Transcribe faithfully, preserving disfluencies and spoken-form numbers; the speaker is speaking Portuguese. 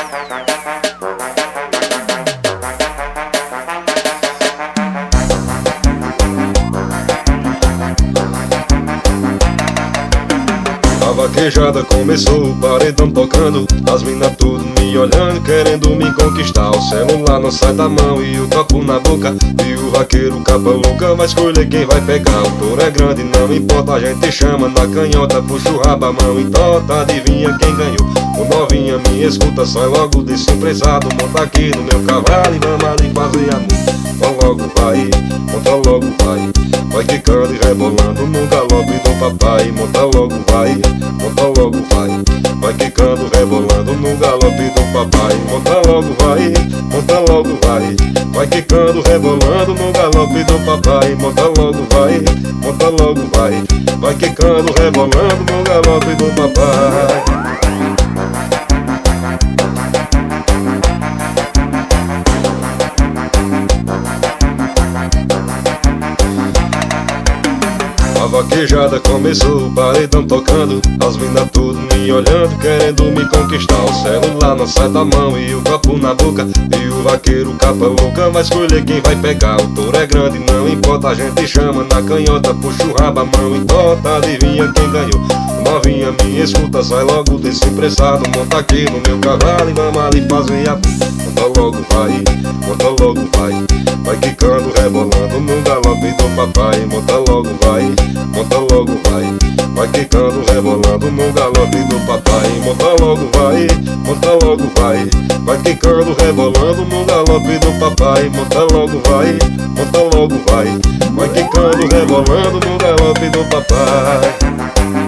A vaquejada começou, o paredão tocando, as mina tudo me olhando, querendo me conquistar. O celular não sai da mão e o copo na boca, e o vaqueiro capa louca vai escolher quem vai pegar. O touro é grande, não importa, a gente chama na canhota, puxa o rabo, a mão e tota, adivinha quem ganhou. O novinha me escuta, sai logo desse empresado, monta aqui no meu cavalo e vamos ali fazer amor. Monta logo vai, monta logo vai, vai quicando e rebolando no galope do papai. Monta logo vai, monta logo vai, vai quicando, rebolando no galope do papai. Monta logo vai, monta logo vai, vai quicando, rebolando no galope do papai. Monta logo vai, monta logo vai, vai quicando, rebolando no galope do papai. A vaquejada começou, o paredão tocando, as mina tudo me olhando, querendo me conquistar. O celular não sai da mão e o copo na boca, e o vaqueiro capa louca vai escolher quem vai pegar. O touro é grande, não importa, a gente chama na canhota, puxa o rabo, a mão e tota, adivinha quem ganhou. Novinha me escuta, sai logo desse emprestado, monta aqui no meu cavalo e vamos ali fazer a... Monta logo vai, monta logo vai, vai quicando, rebolando no galope do papai. Monta logo vai, monta logo vai, vai quicando, rebolando no galope do papai. Monta logo vai, monta logo vai, vai quicando, rebolando no galope do papai. Monta logo vai, monta logo vai, vai quicando, rebolando no galope do papai.